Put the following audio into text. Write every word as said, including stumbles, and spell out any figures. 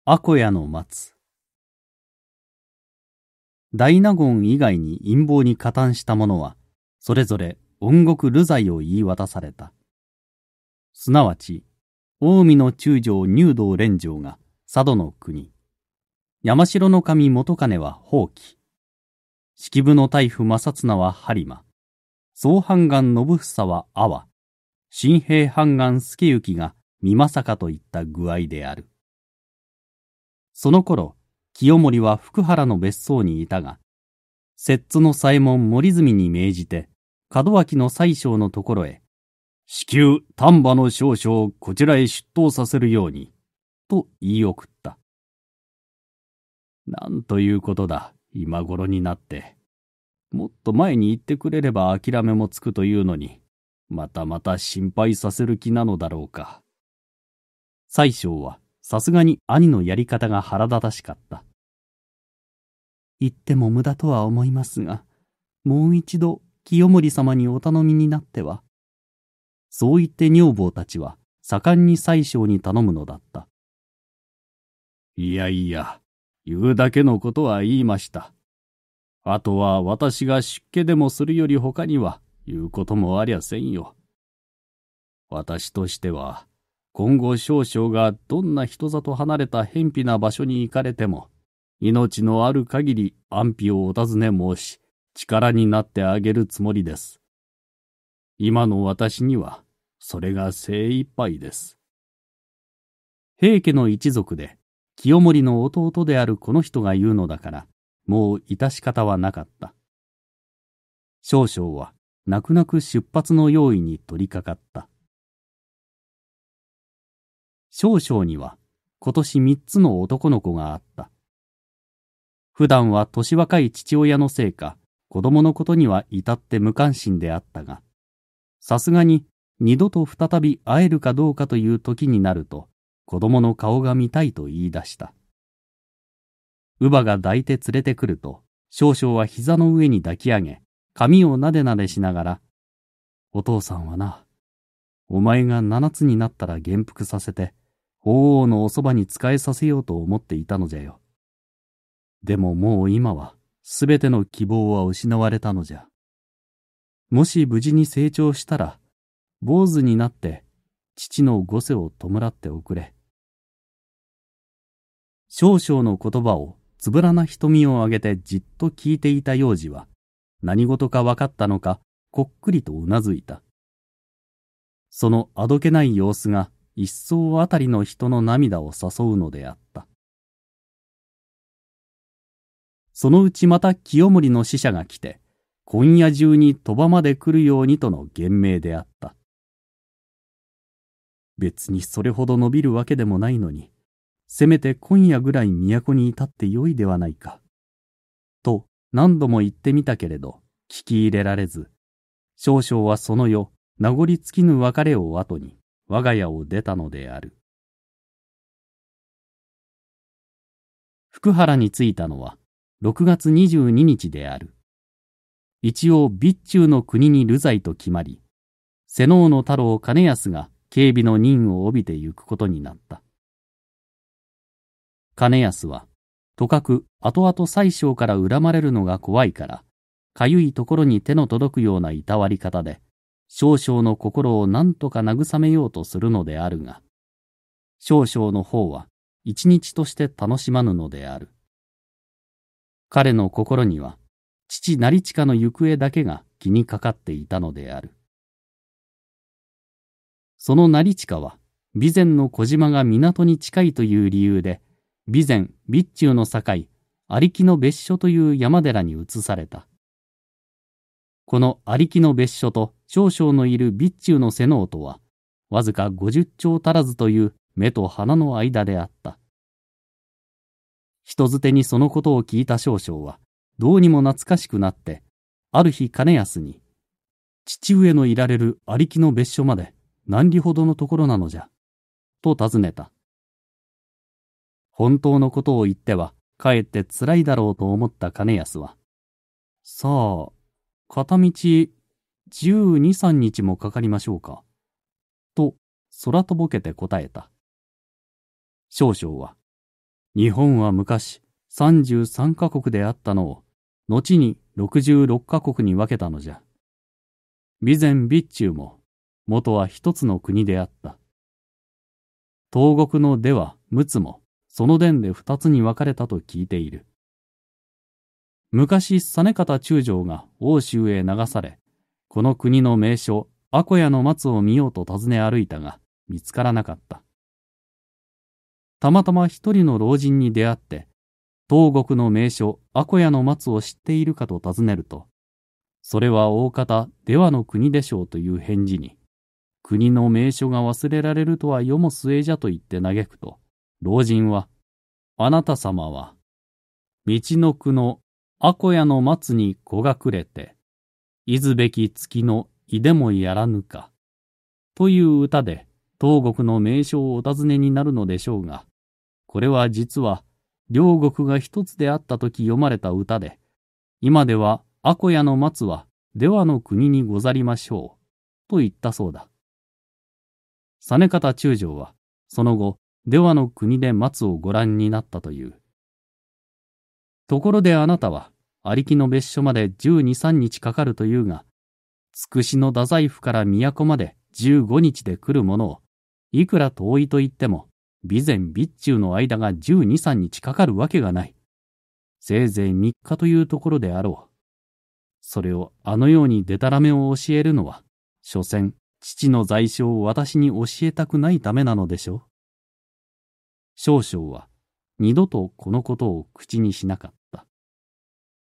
アコヤの松。大納言以外に陰謀に加担した者は、それぞれ恩獄流罪を言い渡された。すなわち、近江の中将入道連城が佐渡の国、山城の神元兼は宝器、式部の大夫正綱は播磨、総判官信房は阿波、新平判官助行が美作といった具合である。その頃、清盛は福原の別荘にいたが、摂津の左衛門森住に命じて、門脇の宰相のところへ、至急丹波の少々をこちらへ出頭させるように、と言い送った。なんということだ、今頃になって。もっと前に言ってくれれば諦めもつくというのに、またまた心配させる気なのだろうか。宰相は、さすがに兄のやり方が腹立たしかった。言っても無駄とは思いますが、もう一度清盛様にお頼みになっては。そう言って女房たちは盛んに宰相に頼むのだった。いやいや、言うだけのことは言いました。あとは私が出家でもするより他には言うこともありゃせんよ。私としては、今後少々がどんな人里離れた偏僻な場所に行かれても、命のある限り安否をお尋ね申し、力になってあげるつもりです。今の私には、それが精一杯です。平家の一族で、清盛の弟であるこの人が言うのだから、もう致し方はなかった。少々は、泣く泣く出発の用意に取り掛かった。少々には今年三つの男の子があった。普段は年若い父親のせいか、子供のことには至って無関心であったが、さすがに二度と再び会えるかどうかという時になると、子供の顔が見たいと言い出した。乳母が抱いて連れてくると、少々は膝の上に抱き上げ、髪をなでなでしながら、お父さんはな、お前が七つになったら元服させて、法皇のおそばに仕えさせようと思っていたのじゃよ。でももう今は、すべての希望は失われたのじゃ。もし無事に成長したら、坊主になって、父の御世を弔っておくれ。少々の言葉をつぶらな瞳を上げてじっと聞いていた幼児は、何事か分かったのか、こっくりとうなずいた。そのあどけない様子が、一層あたりの人の涙を誘うのであった。そのうちまた清盛の使者が来て、今夜中に鳥羽まで来るようにとの言命であった。別にそれほど伸びるわけでもないのに、せめて今夜ぐらい都に至ってよいではないか。と何度も言ってみたけれど、聞き入れられず、少々はその夜、名残尽きぬ別れを後に、我が家を出たのである。福原に着いたのはろくがつにじゅうににちである。一応備中の国に流罪と決まり、瀬能の太郎兼康が警備の任を帯びてゆくことになった。兼康はとかく後々宰相から恨まれるのが怖いから、かゆいところに手の届くようないたわり方で、少々の心を何とか慰めようとするのであるが、少々の方は一日として楽しまぬのである。彼の心には、父成親の行方だけが気にかかっていたのである。その成親は、備前の小島が港に近いという理由で、備前、備中の境、有木の別所という山寺に移された。この有木の別所と少々のいる備中の瀬能とは、わずか五十丁足らずという目と鼻の間であった。人づてにそのことを聞いた少々は、どうにも懐かしくなって、ある日兼康に、父上のいられる有木の別所まで何里ほどのところなのじゃ、と尋ねた。本当のことを言っては、かえってつらいだろうと思った兼康は、さあ、片道じゅうに、さんにちもかかりましょうか。と、空とぼけて答えた。少々は、 日本は昔さんじゅうさんカ国であったのを、後にろくじゅうろっカ国に分けたのじゃ。備前備中も、元は一つの国であった。東国の出は陸奥も、その伝で二つに分かれたと聞いている。昔、実方中将が欧州へ流され、この国の名所、アコヤの松を見ようと訪ね歩いたが、見つからなかった。たまたま一人の老人に出会って、東国の名所、アコヤの松を知っているかと尋ねると、それは大方、出羽の国でしょうという返事に、国の名所が忘れられるとは世も末じゃと言って嘆くと、老人は、あなた様は、道の区のアコヤの松に子がくれて、いずべき月のいでもやらぬか、という歌で東国の名所をお尋ねになるのでしょうが、これは実は両国が一つであったとき読まれた歌で、今ではアコヤの松は出羽の国にござりましょう、と言ったそうだ。実方中将は、その後、出羽の国で松をご覧になったという。ところであなたは、ありきの別所までじゅうに、さんにちかかるというが、つくしの太宰府から都までじゅうごにちで来るものを、いくら遠いと言っても、備前備中の間がじゅうに、さんにちかかるわけがない。せいぜいみっかというところであろう。それをあのようにでたらめを教えるのは、所詮、父の在所を私に教えたくないためなのでしょう。少将は、二度とこのことを口にしなかった。